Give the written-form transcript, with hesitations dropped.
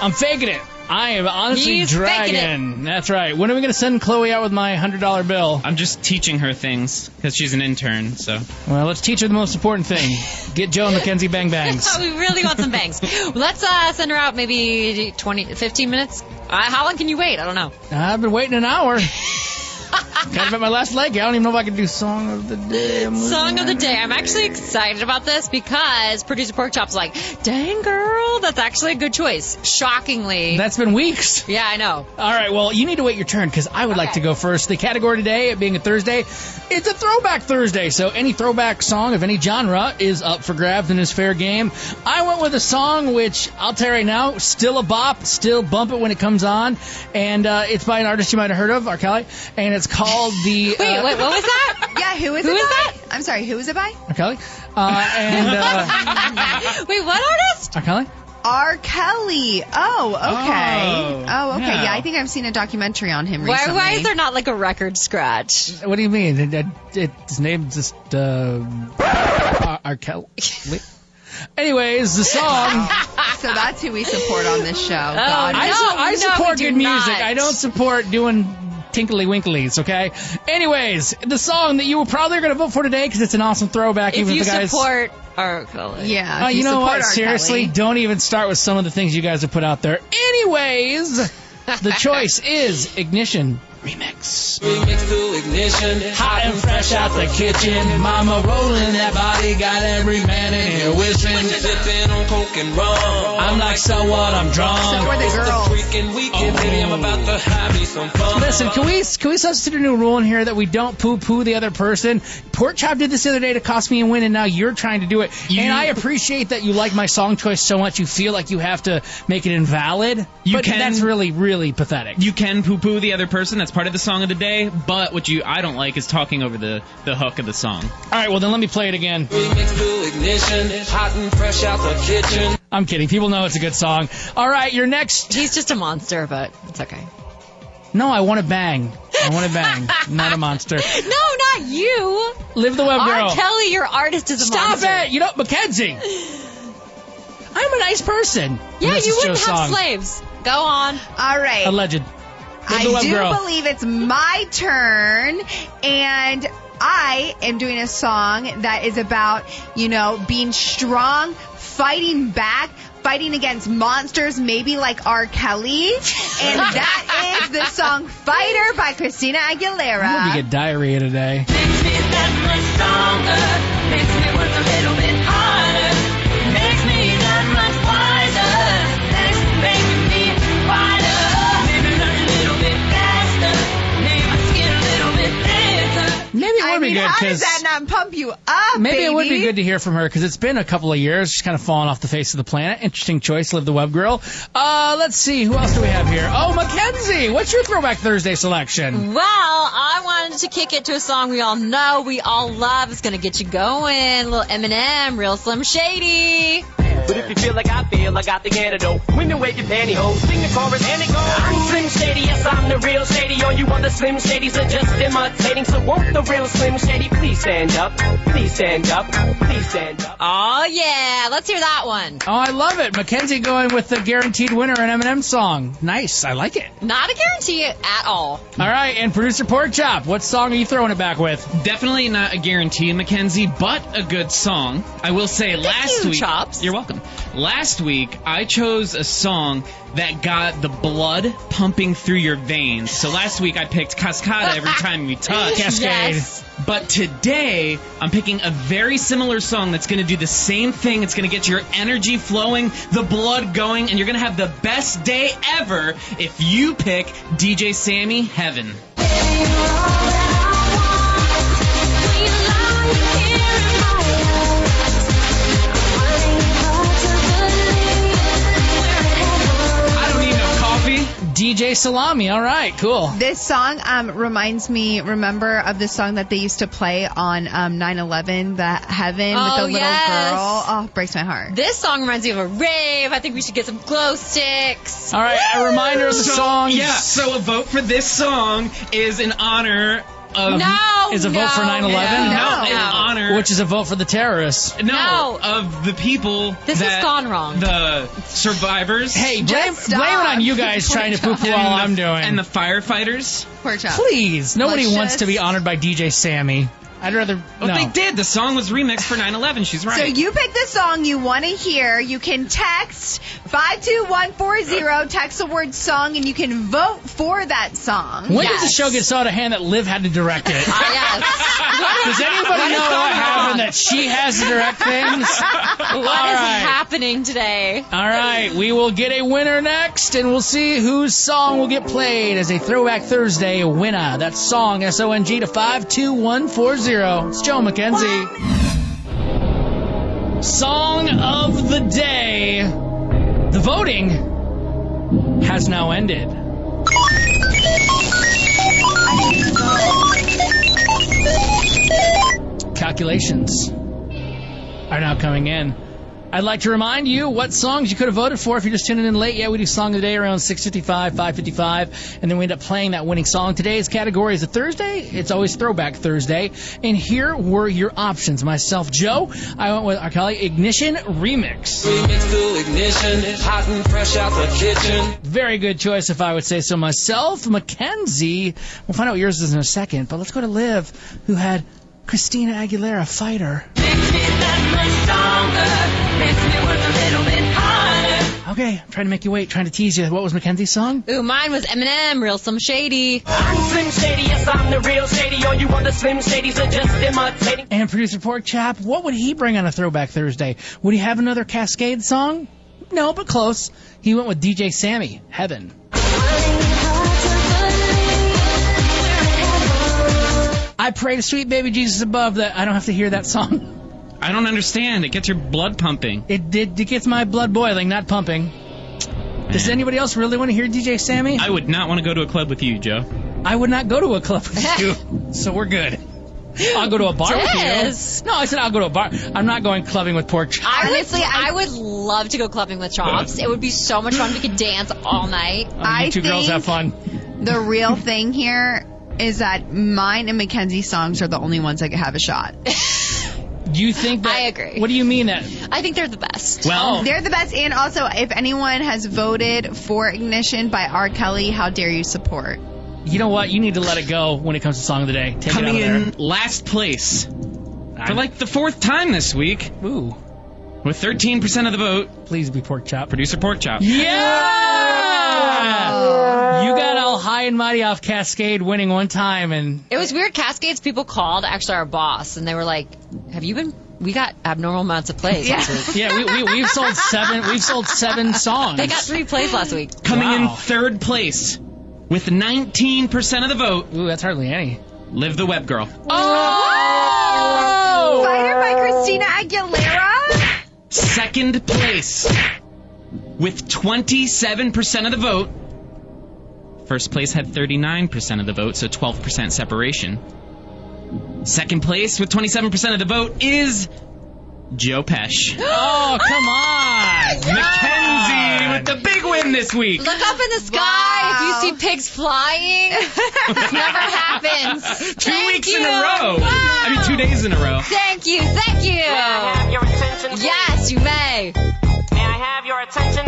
I'm faking it. I am honestly He's dragging. That's right. When are we going to send Chloe out with my $100 bill? I'm just teaching her things because she's an intern. So, well, let's teach her the most important thing. Get Joe and Mackenzie bang bangs. We really want some bangs. Let's send her out maybe 15 minutes. How long can you wait? I don't know. I've been waiting an hour. Kind of at my last leg. I don't even know if I can do Song of the Day. Song of the Day. I'm actually excited about this because producer Porkchop's like, dang, girl, that's actually a good choice. Shockingly. That's been weeks. Yeah, I know. All right, well, you need to wait your turn because I would like to go first. The category today, it being a Thursday, it's a Throwback Thursday. So any throwback song of any genre is up for grabs and is fair game. I went with a song which, I'll tell you right now, still a bop, still bump it when it comes on. And it's by an artist you might have heard of, R. Kelly. And it's called the... Wait, what was that? Yeah, who is it by? I'm sorry, who is it by? R. Kelly. Wait, what artist? R. Kelly. R. Kelly. Oh, okay. Oh, okay. yeah. Yeah, I think I've seen a documentary on him recently. Why is there not like a record scratch? What do you mean? His name's just R. Kelly. Anyways, the song. So that's who we support on this show. I support good music. Not. I don't support doing tinkly winklies, okay? Anyways, the song that you were probably going to vote for today because it's an awesome throwback. If even you if the guys support R. Kelly. Yeah. you know what? R. Seriously, Kelly. don't even start with some of the things you guys have put out there. Anyways, the choice is Ignition Remix. Remix to Ignition. Hot and fresh out the kitchen. Mama rolling that body, got every man in here whistling. Sipping on coke and rum. I'm like, so what? I'm drunk. Support the girls. Freaking weekend, baby, I'm about to have me some fun. Listen, can we substitute a new rule in here that we don't poo-poo the other person? Pork Chop did this the other day to cost me a win, and now you're trying to do it. And I appreciate that you like my song choice so much you feel like you have to make it invalid. But that's really, really pathetic. You can poo-poo the other person. That's part of the song of the day. But what I don't like is talking over the hook of the song. All right, well, then let me play it again. Remix to Ignition. Hot and fresh out the kitchen. I'm kidding. People know it's a good song. All right, you're next. He's just a monster, but it's okay. No, I want to bang. I want to bang. Not a monster. No, not you. Live the web girl. R. Kelly, your artist, is a monster. Stop it. You know, Mackenzie. I'm a nice person. Yeah, This you is wouldn't Joe's have song. slaves. Go on. All right. Alleged. Live the I web do girl. believe it's my turn, and I am doing a song that is about, being strong, fighting back, fighting against monsters, maybe like R. Kelly. And that is the song Fighter by Christina Aguilera. I'm going to get diarrhea today. Makes me that much stronger. Makes me work a little bit harder. Makes me that much wiser. Thanks for making me wider. Maybe learn a little bit faster. Maybe my skin a little bit thicker. Maybe it would be good how because does that not pump you up, maybe baby? it would be good to hear from her because it's been a couple of years. She's kind of fallen off the face of the planet. Interesting choice, Live the Web Girl. Let's see. Who else do we have here? Oh, Mackenzie. What's your Throwback Thursday selection? Well, I wanted to kick it to a song we all know, we all love. It's going to get you going. Little Eminem, Real Slim Shady. But if you feel like I feel, I got the antidote. When you wave your pantyhose, sing the chorus and it goes. I'm Slim Shady, yes, I'm the real Shady. All you other Slim Shadys are just imitating. So won't the real Slim Shady please stand up? Please stand up. Please stand up. Oh, yeah. Let's hear that one. Oh, I love it. Mackenzie going with the guaranteed winner, an Eminem song. Nice. I like it. Not a guarantee at all. All right. And producer Porkchop, what song are you throwing it back with? Definitely not a guarantee, Mackenzie, but a good song. I will say last week. Chops. You're welcome. Last week, I chose a song that got the blood pumping through your veins. So last week, I picked Cascada every time you touch. Cascade. Yes. But today, I'm picking a very similar song that's going to do the same thing. It's going to get your energy flowing, the blood going, and you're going to have the best day ever if you pick DJ Sammy, Heaven. I don't need no coffee. DJ Salami. All right. Cool. This song reminds me, remember, of the song that they used to play on 9/11, the Heaven with the little yes. girl. Oh, breaks my heart. This song reminds me of a rave. I think we should get some glow sticks. All right. A reminder of the song. Yeah, so a vote for this song is in honor is a vote for 9/11? No. in honor. Which is a vote for the terrorists. No. Of the people. This has that- gone wrong. The survivors. Hey, Just blame it stop. on you guys trying to poo-poo all I'm doing. And the firefighters. Pork chop. Please, nobody Let's wants to be just- honored by DJ Sammy. I'd rather Well, no. they did. The song was remixed for 9/11. She's right. So you pick the song you want to hear. You can text 52140, text the word song, and you can vote for that song. When does the show get so out of hand that Liv had to direct it? Yes. Does anybody know what happened that she has to direct things? What is happening today? All right, we will get a winner next, and we'll see whose song will get played as a Throwback Thursday winner. That's song, SONG, to 52140. It's Joe McKenzie. Song of the day. The voting has now ended. Calculations are now coming in. I'd like to remind you what songs you could have voted for if you're just tuning in late. Yeah, we do Song of the Day around 6:55, 5:55, and then we end up playing that winning song. Today's category is a Thursday. It's always Throwback Thursday. And here were your options. Myself, Joe, I went with R. Kelly, Ignition Remix. Remix to Ignition, hot and fresh out the kitchen. Very good choice, if I would say so myself. Mackenzie, we'll find out what yours is in a second, but let's go to Liv, who had Christina Aguilera, Fighter. Makes me that much stronger. Makes me work a little bit harder. Okay, I'm trying to make you wait, trying to tease you. What was Mackenzie's song? Ooh, mine was Eminem, Real Slim Shady. I'm Slim Shady, yes, I'm the real Shady. All you other Slim Shadys are just imitating. And producer Pork Chop, what would he bring on a Throwback Thursday? Would he have another Cascade song? No, but close. He went with DJ Sammy, Heaven. I pray to sweet baby Jesus above that I don't have to hear that song. I don't understand. It gets your blood pumping. It gets my blood boiling, not pumping. Does anybody else really want to hear DJ Sammy? I would not want to go to a club with you, Joe. I would not go to a club with you, so we're good. I'll go to a bar with Yes. you. No, I said I'll go to a bar. I'm not going clubbing with Pork Chop. Honestly, I would love to go clubbing with Chops. It would be so much fun. We could dance all night. You two girls have fun. The real thing here is that mine and Mackenzie's songs are the only ones that could have a shot. You think that? I agree. What do you mean that? I think they're the best. Well, They're the best. And also, if anyone has voted for Ignition by R. Kelly, how dare you support? You know what? You need to let it go when it comes to Song of the Day. Take coming it out of in last place for like the fourth time this week there. Ooh, with 13% of the vote, please be Pork Chop. producer Pork Chop. Yeah! You got all high and mighty off Cascade winning one time, and It was weird. Cascades people called actually our boss, and they were like, "Have you been? We got abnormal amounts of plays last week. yeah, we've sold seven. We've sold 7 songs. They got 3 plays last week." Coming in Wow. third place with 19% of the vote, Ooh, that's hardly any. Live the Web Girl. Oh! Fighter by Christina Aguilera? Second place with 27% of the vote. First place had 39% of the vote, so 12% separation. Second place with 27% of the vote is Joe Pesh. Oh, come on! Mackenzie with the big win this week. Look up in the sky if you see pigs flying. This never happens. 2 Thank weeks you. in a row. Wow. I mean, 2 days in a row. Thank you. Thank you. May I have your attention? Yes, you may. May I have your attention?